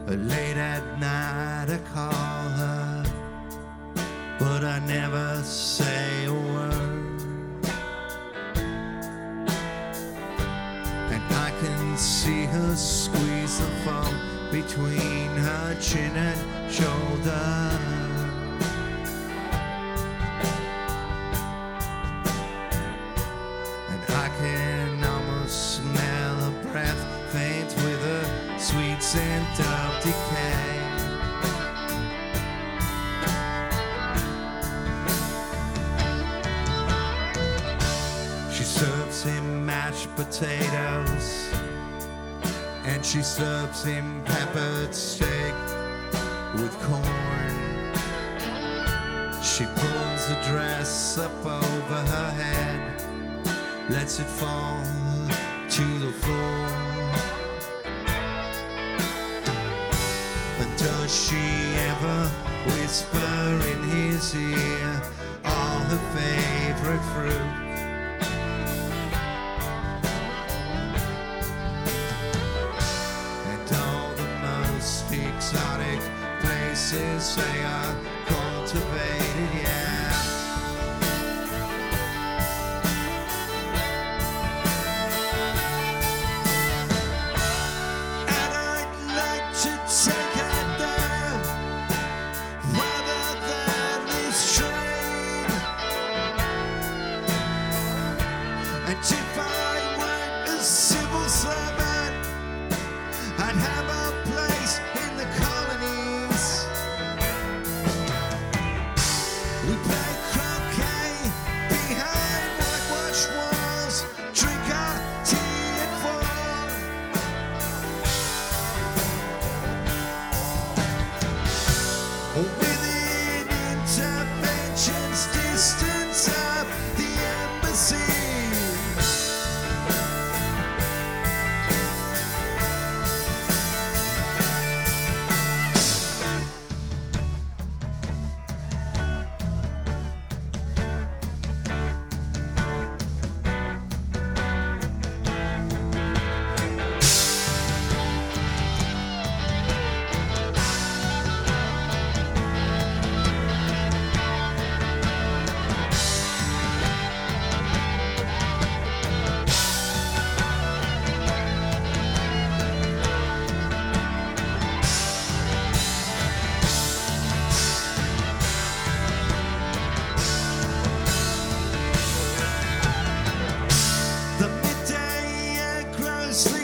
Late at night I call her, but I never say a word. And I can see her squeeze the foam between her chin and shoulder. And I can almost smell her breath, faint with a sweet scent of decay. She serves him mashed potatoes, and she serves him peppered steak with corn. She pulls the dress up over her head, lets it fall to the floor. And does she ever whisper in his ear all her favorite fruit? And all the most exotic places they are cultivated, yeah. If I weren't a civil servant, I'd have a place in the colonies. We play croquet behind whitewashed walls, drink our tea at 4. Within intervention's distance of the embassy. The midday air grows